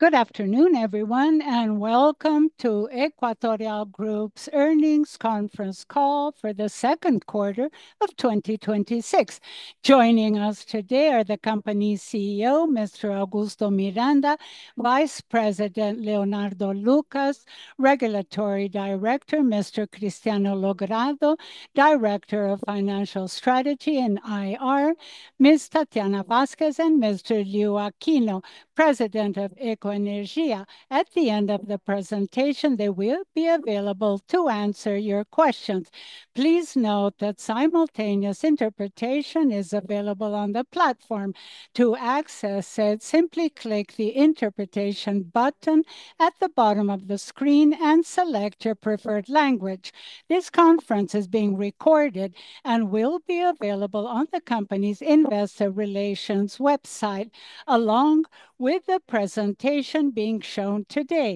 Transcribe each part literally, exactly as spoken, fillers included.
Good afternoon, everyone, and welcome to Equatorial Group's earnings conference call for the second quarter of twenty twenty-six. Joining us today are the company's C E O, Mister Augusto Miranda, Vice President Leonardo Lucas, Regulatory Director, Mister Cristiano Logrado, Director of Financial Strategy and I R, Miz Tatiana Vasquez, and Mister Liu Aquino, President of Ecoenergia. At the end of the presentation, they will be available to answer your questions. Please note that simultaneous interpretation is available on the platform. To access it, simply click the interpretation button at the bottom of the screen and select your preferred language. This conference is being recorded and will be available on the company's investor relations website, along with the presentation being shown today.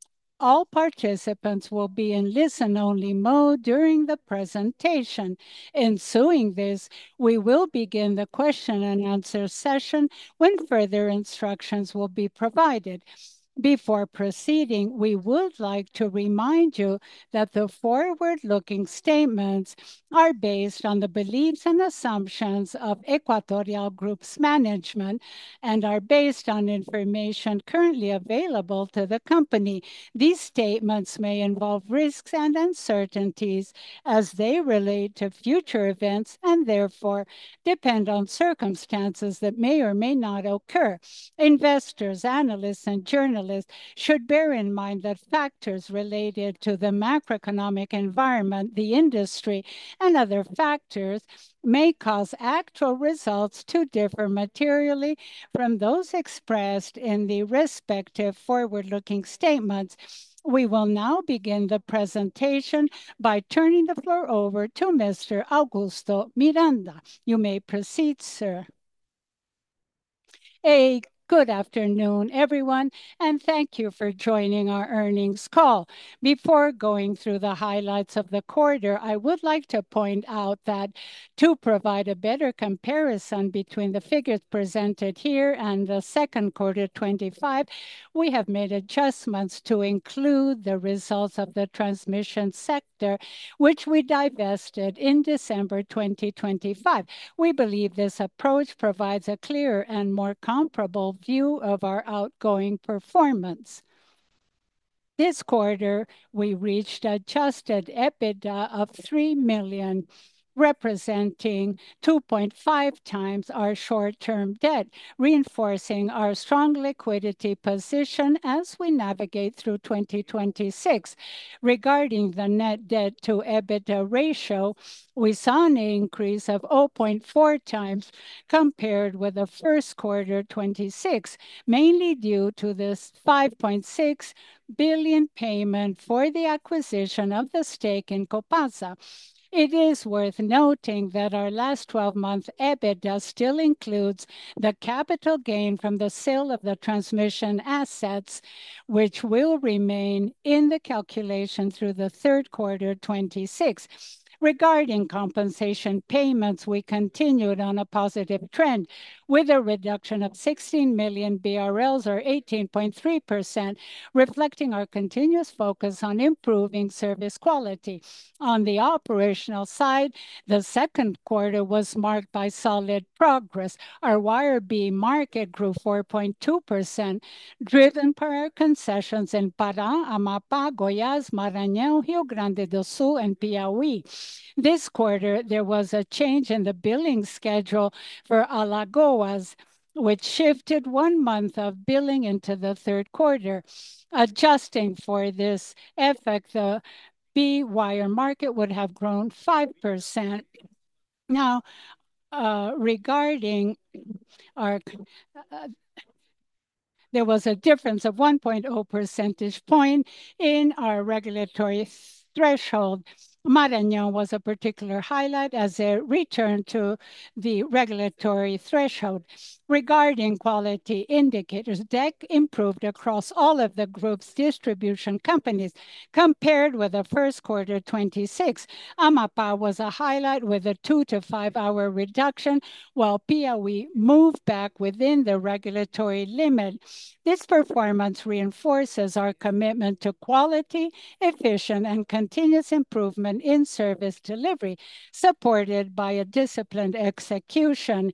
All participants will be in listen-only mode during the presentation. Ensuing this, we will begin the question and answer session when further instructions will be provided. Before proceeding, we would like to remind you that the forward-looking statements are based on the beliefs and assumptions of Equatorial Group's management and are based on information currently available to the company. These statements may involve risks and uncertainties as they relate to future events and therefore depend on circumstances that may or may not occur. Investors, analysts, and journalists should bear in mind that factors related to the macroeconomic environment, the industry, and other factors may cause actual results to differ materially from those expressed in the respective forward-looking statements. We will now begin the presentation by turning the floor over to Mister Augusto Miranda. You may proceed, sir. A Good afternoon, everyone, and thank you for joining our earnings call. Before going through the highlights of the quarter, I would like to point out that to provide a better comparison between the figures presented here and the second quarter twenty-five, we have made adjustments to include the results of the transmission sector, which we divested in December twenty twenty-five. We believe this approach provides a clearer and more comparable view of our outgoing performance. This quarter, we reached adjusted EBITDA of three million, representing two point five times our short-term debt, reinforcing our strong liquidity position as we navigate through twenty twenty-six. Regarding the net debt to EBITDA ratio, we saw an increase of zero point four times compared with the first quarter twenty-six, mainly due to this five point six billion payment for the acquisition of the stake in Copasa. It is worth noting that our last twelve-month EBITDA still includes the capital gain from the sale of the transmission assets, which will remain in the calculation through the third quarter twenty-six. Regarding compensation payments, we continued on a positive trend with a reduction of sixteen million B R Ls or eighteen point three percent, reflecting our continuous focus on improving service quality. On the operational side, the second quarter was marked by solid progress. Our wire B market grew four point two percent, driven by our concessions in Pará, Amapá, Goiás, Maranhão, Rio Grande do Sul, and Piauí. This quarter, there was a change in the billing schedule for Alagoas, which shifted one month of billing into the third quarter. Adjusting for this effect, the B wire market would have grown five percent. Now, uh, regarding our, uh, there was a difference of one point zero percentage point in our regulatory threshold. Maranhão was a particular highlight as it returned to the regulatory threshold. Regarding quality indicators, D E C improved across all of the group's distribution companies compared with the first quarter twenty-six. Amapá was a highlight with a two to five hour reduction, while Piauí moved back within the regulatory limit. This performance reinforces our commitment to quality, efficient, and continuous improvement in service delivery, supported by a disciplined execution.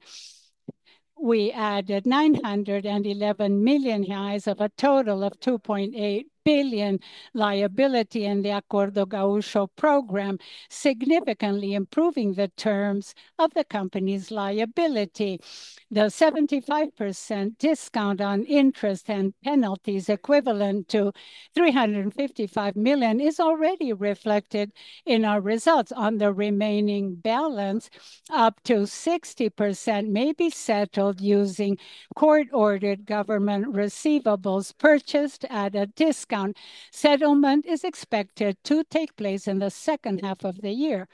We added nine hundred eleven million reais of a total of two point eight billion liability in the Acordo Gaúcho program, significantly improving the terms of the company's liability. The seventy-five percent discount on interest and penalties equivalent to three hundred fifty-five million is already reflected in our results. On the remaining balance, up to sixty percent may be settled using court-ordered government receivables purchased at a discount. Settlement is expected to take place in the second half of the year.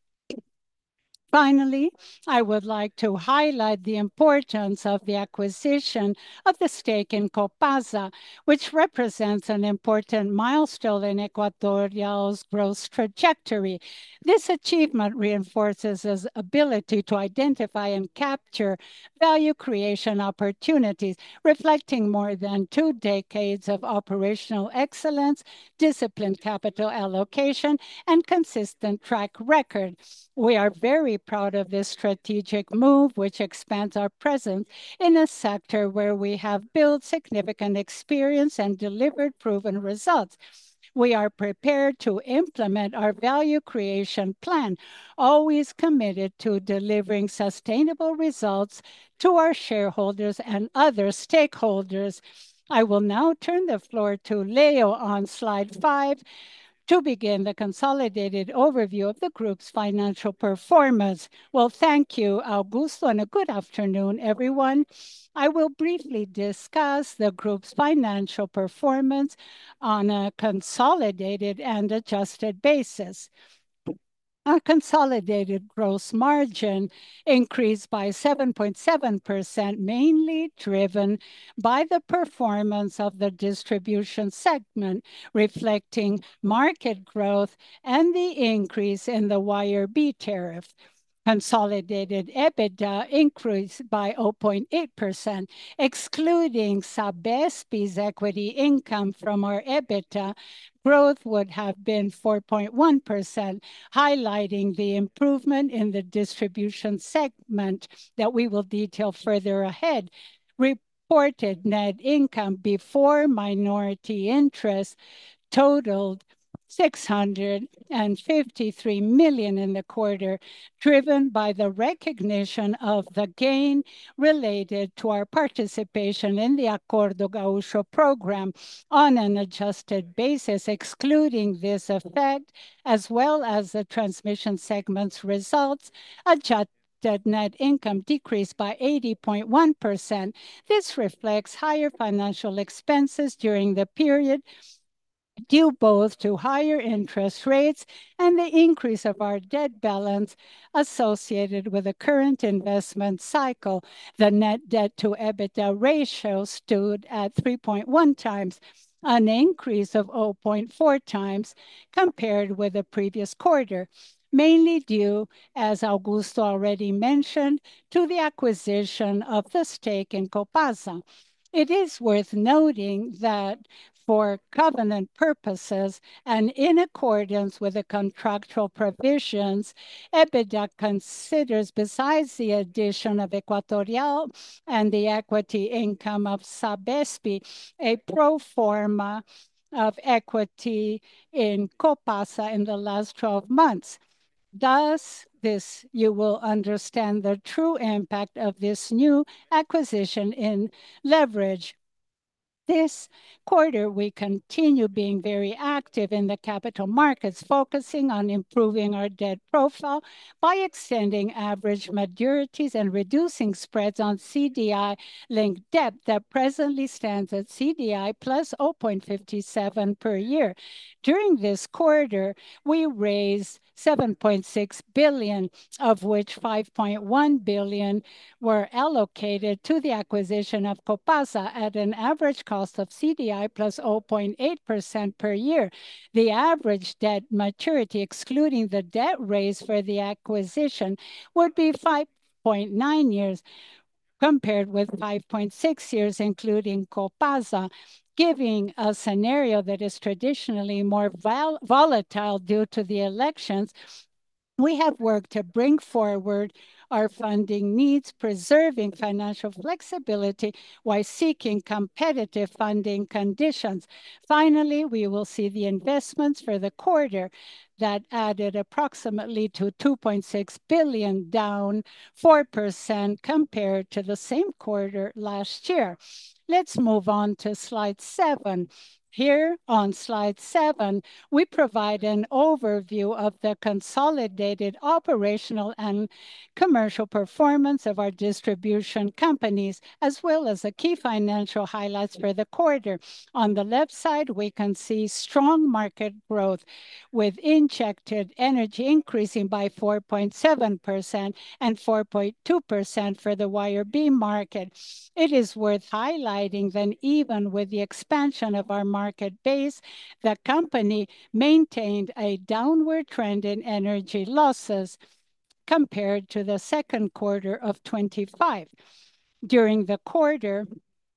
Finally, I would like to highlight the importance of the acquisition of the stake in Copasa, which represents an important milestone in Equatorial's growth trajectory. This achievement reinforces its ability to identify and capture value creation opportunities, reflecting more than two decades of operational excellence, disciplined capital allocation, and consistent track record. We are very proud of this strategic move, which expands our presence in a sector where we have built significant experience and delivered proven results. We are prepared to implement our value creation plan, always committed to delivering sustainable results to our shareholders and other stakeholders. I will now turn the floor to Leo on slide five to begin the consolidated overview of the group's financial performance. Well, thank you, Augusto, and a good afternoon, everyone. I will briefly discuss the group's financial performance on a consolidated and adjusted basis. Our consolidated gross margin increased by seven point seven percent, mainly driven by the performance of the distribution segment, reflecting market growth and the increase in the Y R B tariff. Consolidated EBITDA increased by zero point eight percent, excluding Sabesp equity income from our EBITDA. Growth would have been four point one percent, highlighting the improvement in the distribution segment that we will detail further ahead. Reported net income before minority interest totaled six hundred fifty-three million in the quarter, driven by the recognition of the gain related to our participation in the Acordo Gaúcho program. On an adjusted basis, excluding this effect, as well as the transmission segment's results, adjusted net income decreased by eighty point one percent. This reflects higher financial expenses during the period, due both to higher interest rates and the increase of our debt balance associated with the current investment cycle. The net debt to EBITDA ratio stood at three point one times, an increase of zero point four times compared with the previous quarter, mainly due, as Augusto already mentioned, to the acquisition of the stake in Copasa. It is worth noting that for covenant purposes and in accordance with the contractual provisions, EBITDA considers, besides the addition of Equatorial and the equity income of Sabesp, a pro forma of equity in Copasa in the last twelve months. Thus, this you will understand the true impact of this new acquisition in leverage. This quarter, we continue being very active in the capital markets, focusing on improving our debt profile by extending average maturities and reducing spreads on C D I-linked debt that presently stands at C D I plus zero point five seven per year. During this quarter, we raised seven point six billion, of which five point one billion were allocated to the acquisition of Copasa at an average cost of C D I plus zero point eight percent per year. The average debt maturity, excluding the debt raised for the acquisition, would be five point nine years, compared with five point six years, including Copasa, giving a scenario that is traditionally more vol volatile due to the elections. We have worked to bring forward our funding needs, preserving financial flexibility while seeking competitive funding conditions. Finally, we will see the investments for the quarter that added approximately to two point six billion, down four percent compared to the same quarter last year. Let's move on to slide seven. Here on slide seven, we provide an overview of the consolidated operational and commercial performance of our distribution companies, as well as the key financial highlights for the quarter. On the left side, we can see strong market growth, with injected energy increasing by four point seven percent and four point two percent for the wire beam market. It is worth highlighting that even with the expansion of our market base, the company maintained a downward trend in energy losses compared to the second quarter of twenty-five. During the quarter,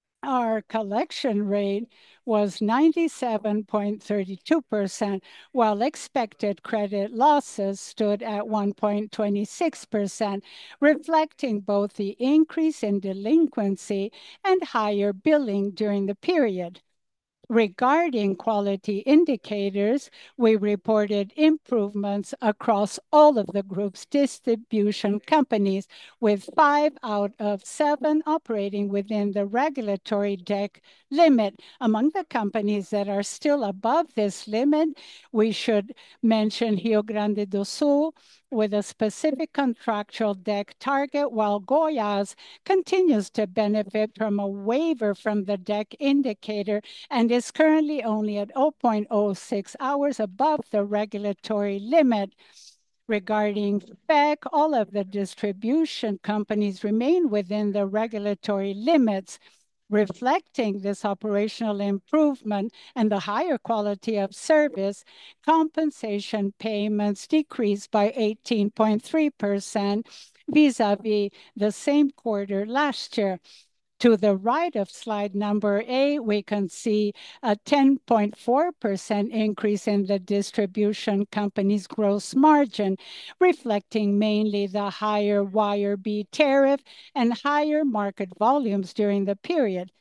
our collection rate was ninety-seven point three two percent, while expected credit losses stood at one point two six percent, reflecting both the increase in delinquency and higher billing during the period. Regarding quality indicators, we reported improvements across all of the group's distribution companies, with five out of seven operating within the regulatory D E C limit. Among the companies that are still above this limit, we should mention Rio Grande do Sul, with a specific contractual D E C target, while Goiás continues to benefit from a waiver from the D E C indicator and is currently only at zero point zero six hours above the regulatory limit. Regarding F E C, all of the distribution companies remain within the regulatory limits. Reflecting this operational improvement and the higher quality of service, compensation payments decreased by eighteen point three percent vis-à-vis the same quarter last year. To the right of slide number eight, we can see a ten point four percent increase in the distribution company's gross margin, reflecting mainly the higher wire B tariff and higher market volumes during the period.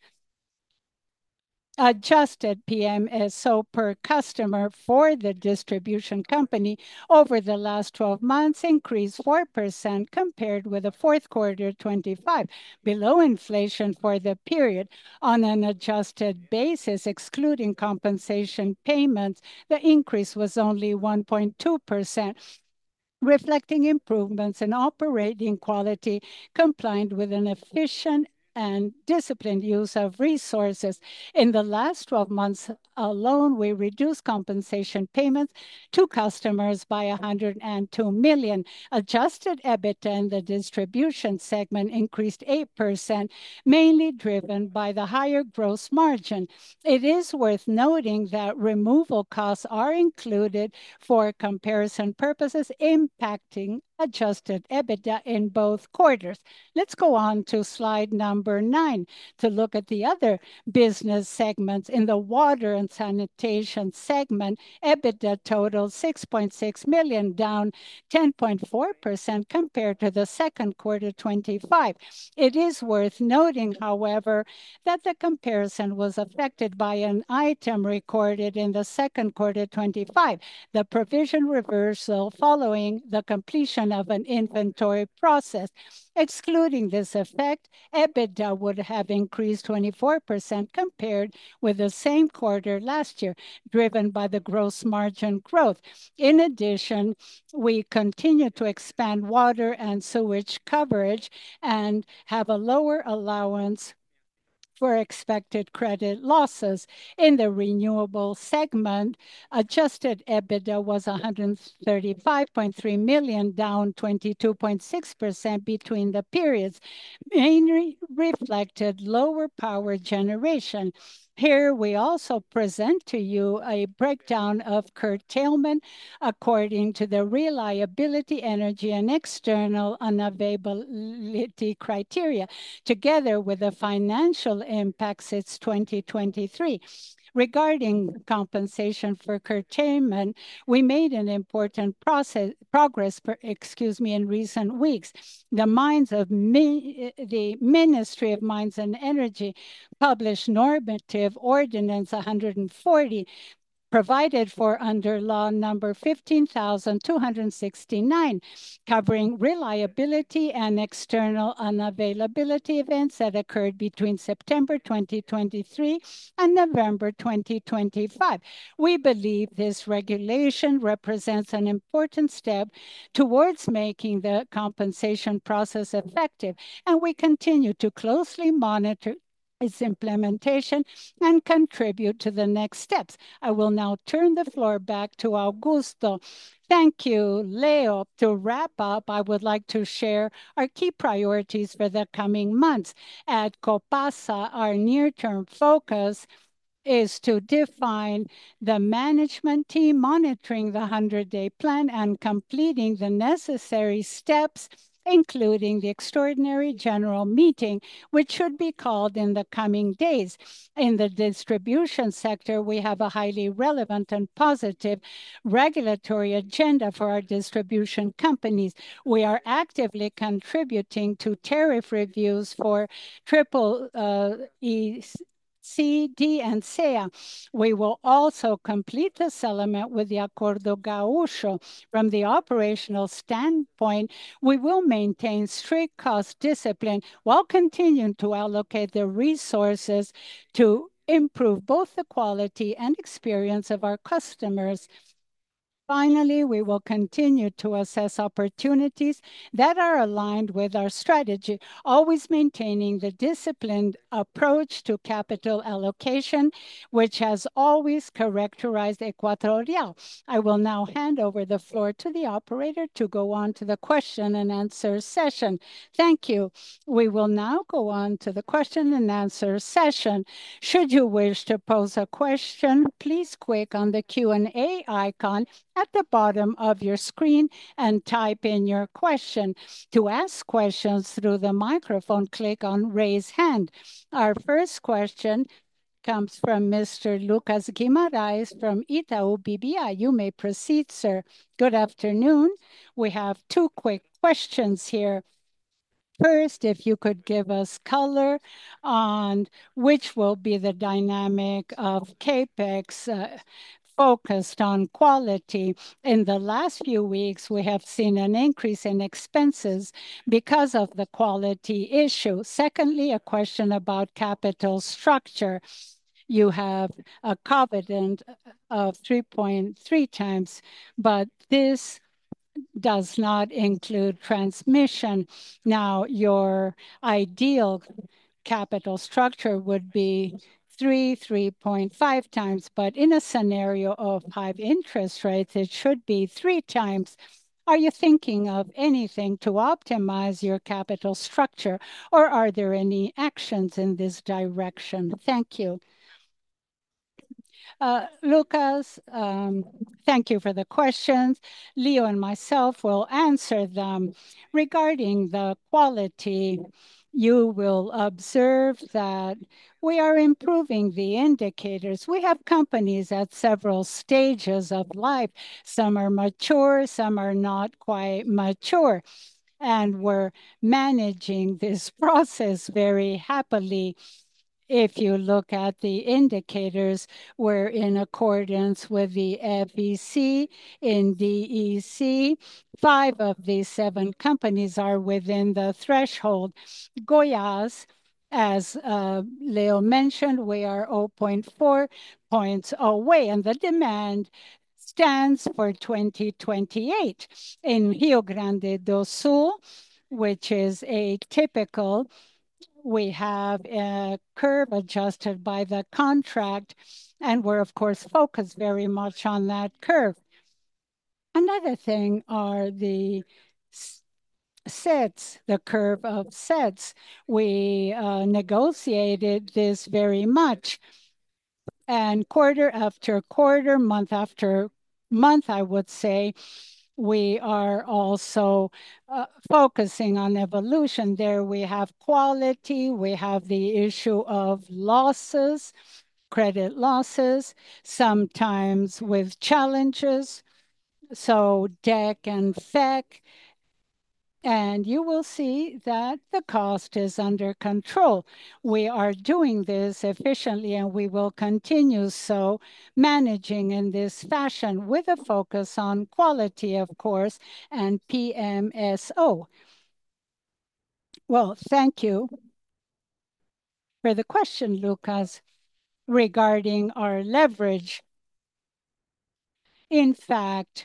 Adjusted P M S O per customer for the distribution company over the last twelve months increased four percent compared with the fourth quarter twenty-five, below inflation for the period. On an adjusted basis, excluding compensation payments, the increase was only one point two percent, reflecting improvements in operating quality combined with an efficient and disciplined use of resources. In the last twelve months alone, we reduced compensation payments to customers by one hundred two million. Adjusted EBITDA in the distribution segment increased eight percent, mainly driven by the higher gross margin. It is worth noting that removal costs are included for comparison purposes, impacting adjusted EBITDA in both quarters. Let's go on to slide number nine to look at the other business segments. In the water and sanitation segment, EBITDA totaled six point six million, down ten point four percent compared to the second quarter twenty-five. It is worth noting, however, that the comparison was affected by an item recorded in the second quarter twenty-five, the provision reversal following the completion completion of an inventory process. Excluding this effect, EBITDA would have increased twenty-four percent compared with the same quarter last year, driven by the gross margin growth. In addition, we continue to expand water and sewage coverage and have a lower allowance for expected credit losses. In the renewable segment, adjusted EBITDA was one hundred thirty-five point three million, down twenty-two point six percent between the periods, mainly reflected lower power generation. Here we also present to you a breakdown of curtailment according to the reliability, energy, and external unavailability criteria, together with the financial impact since twenty twenty-three. Regarding compensation for curtailment, we made an important process, progress per, excuse me, in recent weeks. The mines of Mi, the Ministry of Mines and Energy published normative ordinance one hundred forty provided for under law number fifteen thousand two hundred sixty-nine, covering reliability and external unavailability events that occurred between September twenty twenty-three and November twenty twenty-five. We believe this regulation represents an important step towards making the compensation process effective, and we continue to closely monitor its implementation and contribute to the next steps. I will now turn the floor back to Augusto. Thank you, Leo. To wrap up, I would like to share our key priorities for the coming months. At Copasa, our near-term focus is to define the management team monitoring the hundred-day plan and completing the necessary steps, including the extraordinary general meeting, which should be called in the coming days. In the distribution sector, we have a highly relevant and positive regulatory agenda for our distribution companies. We are actively contributing to tariff reviews for triple uh, E C, D, and S E A. We will also complete the settlement with the Acordo Gaúcho. From the operational standpoint, we will maintain strict cost discipline while continuing to allocate the resources to improve both the quality and experience of our customers. Finally, we will continue to assess opportunities that are aligned with our strategy, always maintaining the disciplined approach to capital allocation, which has always characterized Equatorial. I will now hand over the floor to the operator to go on to the question and answer session. Thank you. We will now go on to the question and answer session. Should you wish to pose a question, please click on the Q and A icon at the bottom of your screen and type in your question. To ask questions through the microphone, click on Raise Hand. Our first question comes from Mister Lucas Guimarães from Itaú B B I. You may proceed, sir. Good afternoon. We have two quick questions here. First, if you could give us color on which will be the dynamic of CapEx uh, focused on quality. In the last few weeks, we have seen an increase in expenses because of the quality issue. Secondly, a question about capital structure. You have a covenant of three point three times, but this does not include transmission. Now, your ideal capital structure would be three, three point five times, but in a scenario of high interest rates, it should be three times. Are you thinking of anything to optimize your capital structure, or are there any actions in this direction? Thank you. Uh, Lucas, um, thank you for the questions. Leo and myself will answer them. Regarding the quality, you will observe that we are improving the indicators. We have companies at several stages of life. Some are mature, some are not quite mature. And we're managing this process very happily. If you look at the indicators, we're in accordance with the F E C in D E C. Five of these seven companies are within the threshold. Goiás, as uh, Leo mentioned, we are zero point four points away, and the demand stands for twenty twenty-eight. In Rio Grande do Sul, which is a typical, we have a curve adjusted by the contract, and we're of course focused very much on that curve. Another thing are the s- sets, the curve of sets. We uh, negotiated this very much, and quarter after quarter, month after month, I would say, we are also uh, focusing on evolution. There we have quality, we have the issue of losses, credit losses, sometimes with challenges. So D E C and F E C, and you will see that the cost is under control. We are doing this efficiently, and we will continue so, managing in this fashion with a focus on quality, of course, and P M S O. Well, thank you for the question, Lucas, regarding our leverage. In fact,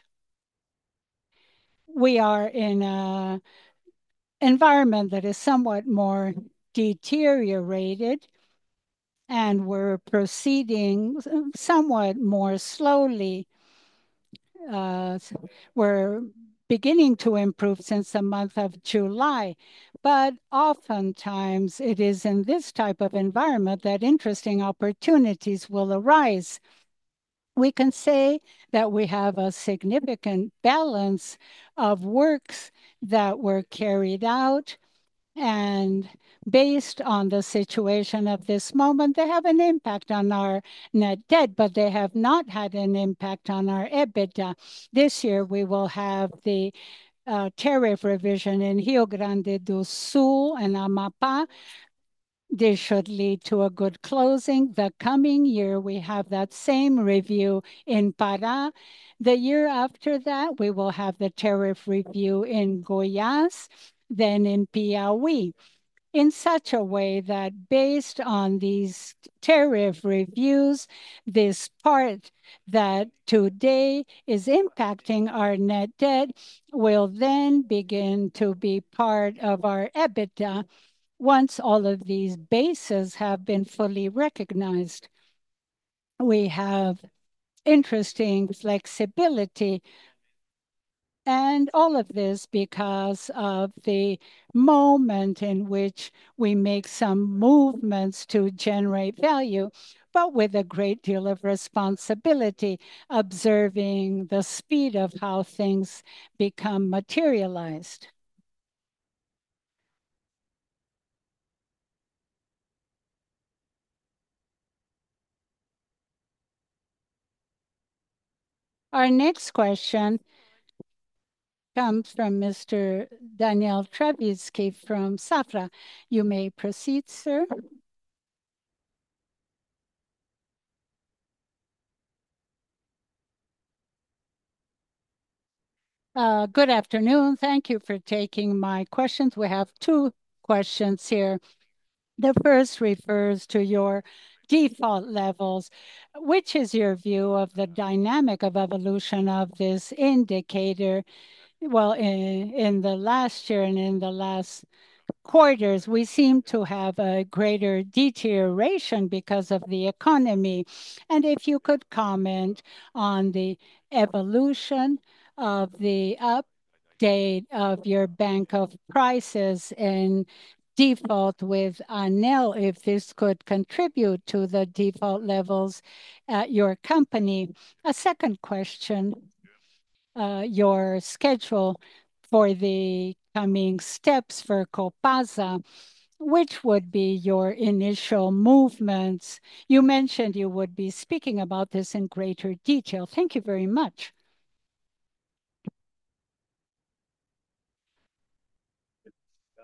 we are in an environment that is somewhat more deteriorated, and we're proceeding somewhat more slowly. Uh, we're beginning to improve since the month of July, but oftentimes it is in this type of environment that interesting opportunities will arise. We can say that we have a significant balance of works that were carried out, and based on the situation of this moment, they have an impact on our net debt, but they have not had an impact on our EBITDA. This year, we will have the uh, tariff revision in Rio Grande do Sul and Amapá. This should lead to a good closing. The coming year, we have that same review in Pará. The year after that, we will have the tariff review in Goiás, then in Piauí, in such a way that based on these tariff reviews, this part that today is impacting our net debt will then begin to be part of our EBITDA once all of these bases have been fully recognized. We have interesting flexibility, and all of this because of the moment in which we make some movements to generate value, but with a great deal of responsibility, observing the speed of how things become materialized. Our next question comes from Mister Daniel Trevitsky from Safra. You may proceed, sir. Uh, good afternoon. Thank you for taking my questions. We have two questions here. The first refers to your default levels. Which is your view of the dynamic of evolution of this indicator? Well, in, in the last year and in the last quarters, we seem to have a greater deterioration because of the economy. And if you could comment on the evolution of the update of your bank of prices and default with ANEL, if this could contribute to the default levels at your company. A second question, uh, your schedule for the coming steps for Copasa. Which would be your initial movements? You mentioned you would be speaking about this in greater detail. Thank you very much.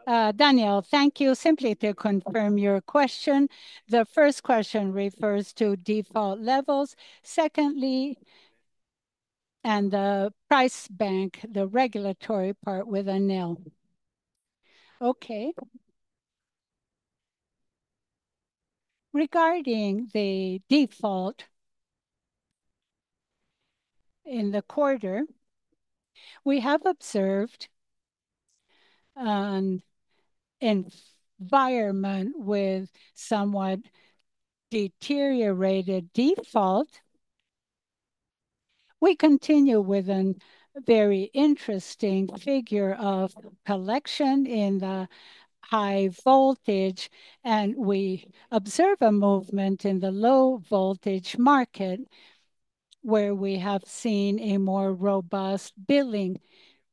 Uh, Daniel, thank you. Simply to confirm your question, the first question refers to default levels. Secondly, and the price bank, the regulatory part with a nil. Okay. Regarding the default in the quarter, we have observed an environment with somewhat deteriorated default. We continue with a very interesting figure of collection in the high voltage, and we observe a movement in the low voltage market where we have seen a more robust billing.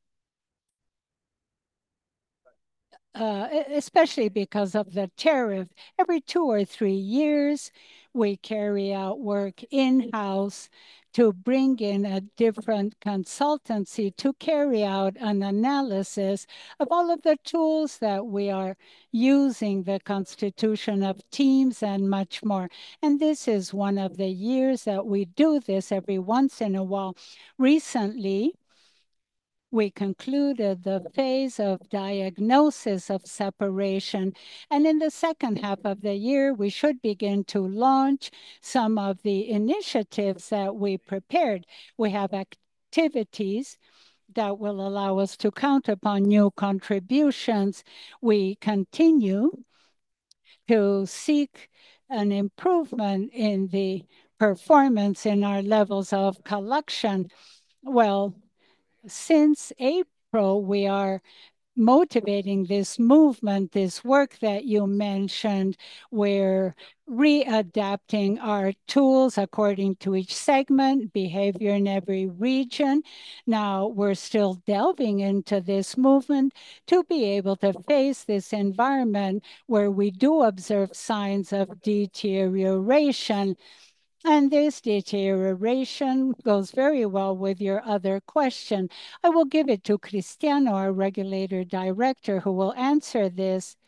Uh, e- especially because of the tariff. Every two or three years, we carry out work in-house to bring in a different consultancy to carry out an analysis of all of the tools that we are using, the constitution of teams and much more. And this is one of the years that we do this every once in a while. Recently, we concluded the phase of diagnosis of separation. And in the second half of the year, we should begin to launch some of the initiatives that we prepared. We have activities that will allow us to count upon new contributions. We continue to seek an improvement in the performance in our levels of collection. Well, since April, we are motivating this movement, this work that you mentioned. We're readapting our tools according to each segment, behavior in every region. Now we're still delving into this movement to be able to face this environment where we do observe signs of deterioration. And this deterioration goes very well with your other question. I will give it to Cristiano, our regulator director, who will answer this.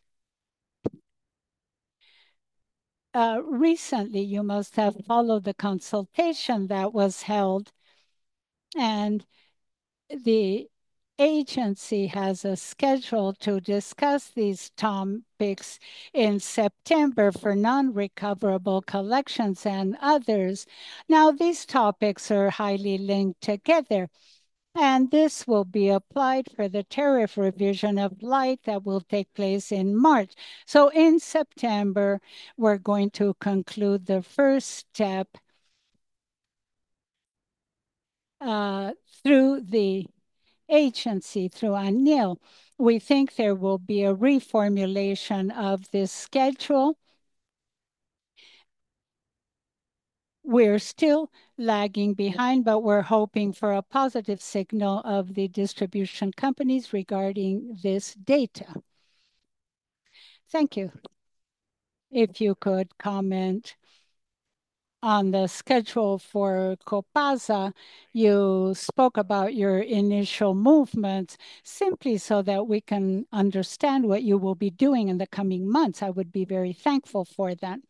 Uh, recently, you must have followed the consultation that was held, and the agency has a schedule to discuss these topics in September for non-recoverable collections and others. Now, these topics are highly linked together, and this will be applied for the tariff revision of light that will take place in March. So in September, we're going to conclude the first step uh, through the agency, through ANIL. We think there will be a reformulation of this schedule. We're still lagging behind, but we're hoping for a positive signal of the distribution companies regarding this data. Thank you. If you could comment on the schedule for Copasa, you spoke about your initial movements simply so that we can understand what you will be doing in the coming months. I would be very thankful for that.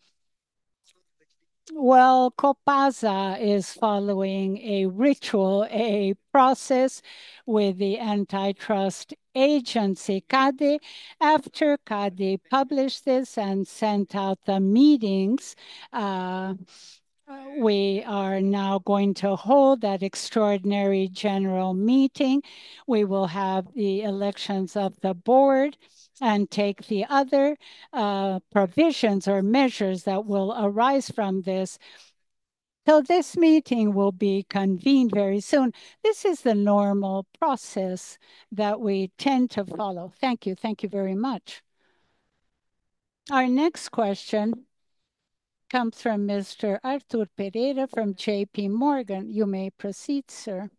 Well, Copasa is following a ritual, a process with the antitrust agency, CADE. After CADE published this and sent out the meetings, uh, we are now going to hold that extraordinary general meeting. We will have the elections of the board and take the other uh, provisions or measures that will arise from this. So this meeting will be convened very soon. This is the normal process that we tend to follow. Thank you. Thank you very much. Our next question comes from Mister Arthur Pereira from J P Morgan. You may proceed, sir.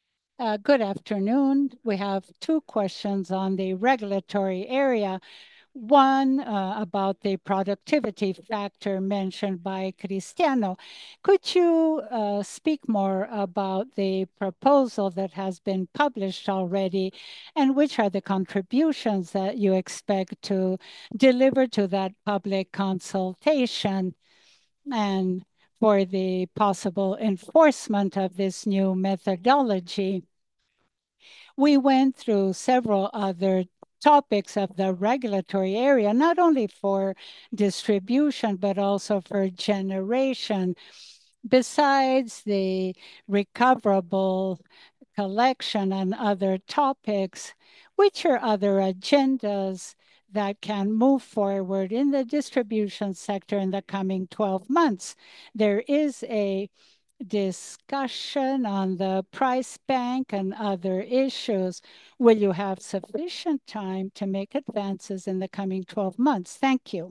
Uh, good afternoon. We have two questions on the regulatory area. One uh, about the productivity factor mentioned by Cristiano. Could you uh, speak more about the proposal that has been published already, and which are the contributions that you expect to deliver to that public consultation and for the possible enforcement of this new methodology? We went through several other topics of the regulatory area, not only for distribution, but also for generation. Besides the recoverable collection and other topics, which are other agendas that can move forward in the distribution sector in the coming twelve months? There is a discussion on the price bank and other issues. Will you have sufficient time to make advances in the coming twelve months? Thank you.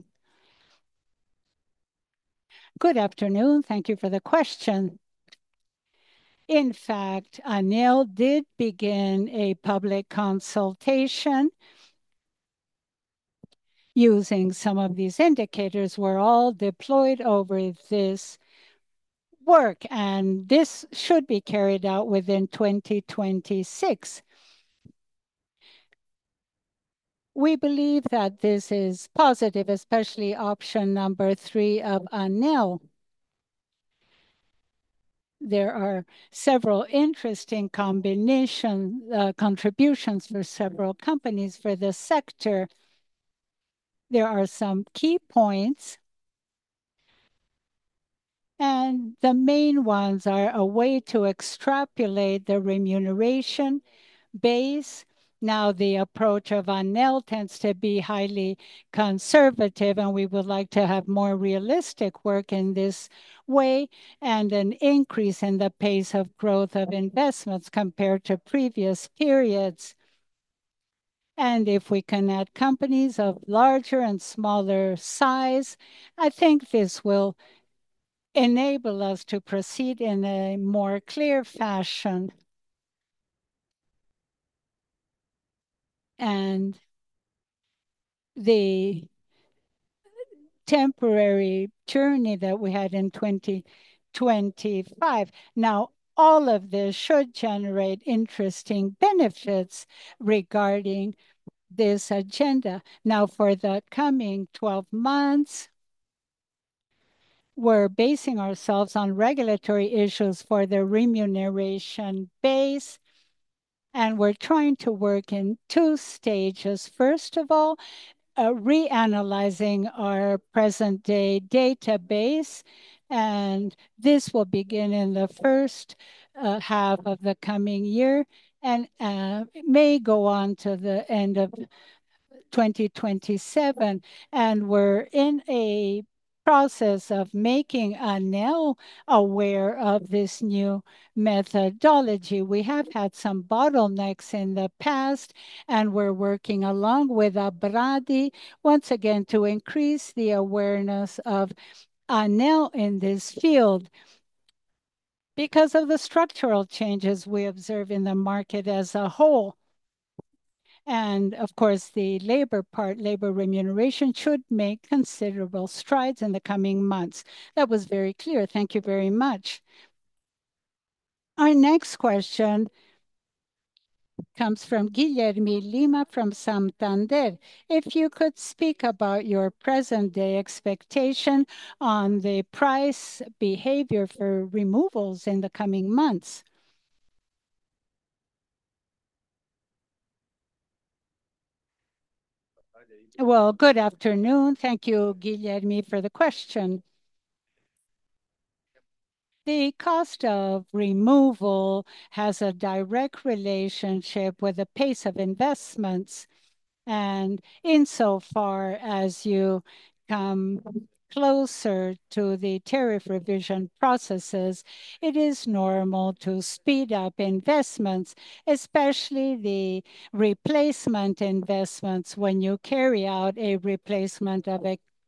Good afternoon. Thank you for the question. In fact, ANEEL did begin a public consultation using some of these indicators were all deployed over this work, and this should be carried out within twenty twenty-six. We believe that this is positive, especially option number three of ANEEL. There are several interesting combination uh, contributions for several companies for the sector. There are some key points, and the main ones are a way to extrapolate the remuneration base. Now, the approach of ANEEL tends to be highly conservative, and we would like to have more realistic work in this way and an increase in the pace of growth of investments compared to previous periods. And if we can add companies of larger and smaller size, I think this will enable us to proceed in a more clear fashion. And the temporary journey that we had in twenty twenty-five. Now, all of this should generate interesting benefits regarding this agenda. Now, for the coming twelve months, we're basing ourselves on regulatory issues for the remuneration base, and we're trying to work in two stages. First of all, uh, reanalyzing our present day database, and this will begin in the first uh, half of the coming year and uh, may go on to the end of twenty twenty-seven. And we're in a process of making ANEEL aware of this new methodology. We have had some bottlenecks in the past, and we're working along with ABRADEE once again to increase the awareness of ANEEL in this field because of the structural changes we observe in the market as a whole. And of course, the labor part, labor remuneration, should make considerable strides in the coming months. That was very clear. Thank you very much. Our next question comes from Guilherme Lima from Santander. If you could speak about your present day expectation on the price behavior for removals in the coming months. Well, good afternoon. Thank you, Guilherme, for the question. The cost of removal has a direct relationship with the pace of investments. And insofar as you come closer to the tariff revision processes, it is normal to speed up investments, especially the replacement investments when you carry out a replacement of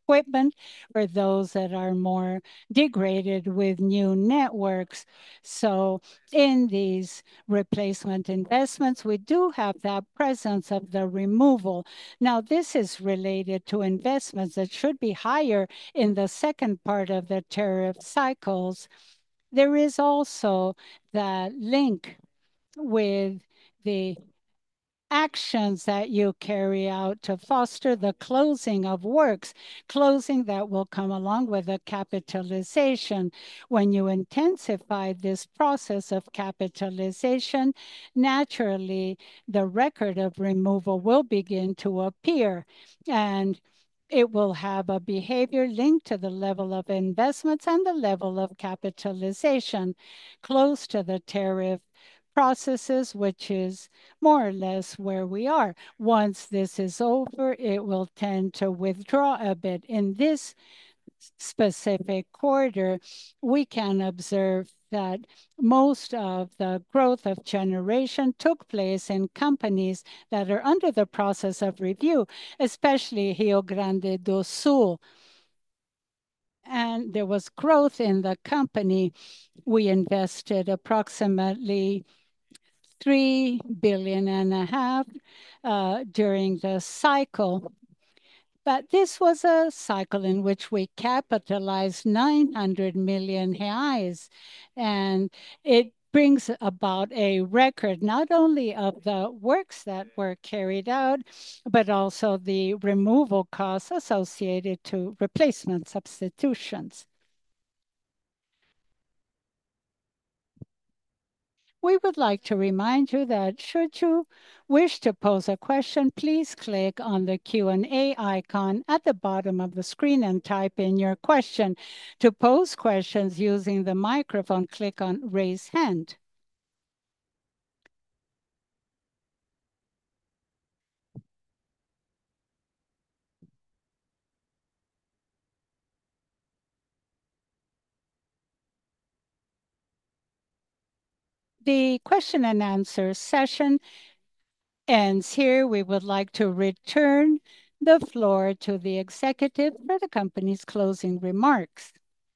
equipment for those that are more degraded with new networks. So in these replacement investments, we do have that presence of the removal. Now, this is related to investments that should be higher in the second part of the tariff cycles. There is also the link with the actions that you carry out to foster the closing of works, closing that will come along with a capitalization. When you intensify this process of capitalization, naturally the record of removal will begin to appear, and it will have a behavior linked to the level of investments and the level of capitalization close to the tariff processes, which is more or less where we are. Once this is over, it will tend to withdraw a bit. In this specific quarter, we can observe that most of the growth of generation took place in companies that are under the process of review, especially Rio Grande do Sul. And there was growth in the company. We invested approximately three billion and a half uh, during the cycle. But this was a cycle in which we capitalized nine hundred million reais, and it brings about a record not only of the works that were carried out, but also the removal costs associated to replacement substitutions. We would like to remind you that should you wish to pose a question, please click on the Q and A icon at the bottom of the screen and type in your question. To pose questions using the microphone, click on Raise Hand. The question and answer session ends here. We would like to return the floor to the executive for the company's closing remarks.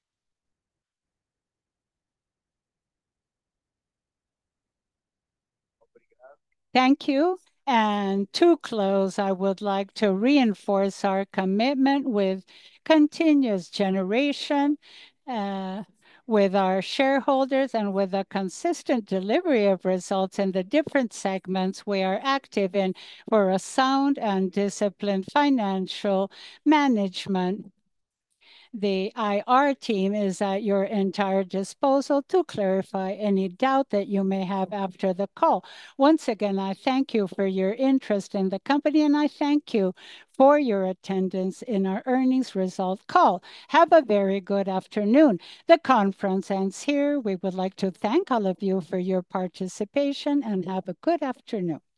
Thank you. And to close, I would like to reinforce our commitment with continuous generation, uh, with our shareholders, and with a consistent delivery of results in the different segments we are active in for a sound and disciplined financial management. The I R team is at your entire disposal to clarify any doubt that you may have after the call. Once again, I thank you for your interest in the company, and I thank you for your attendance in our earnings result call. Have a very good afternoon. The conference ends here. We would like to thank all of you for your participation, and have a good afternoon.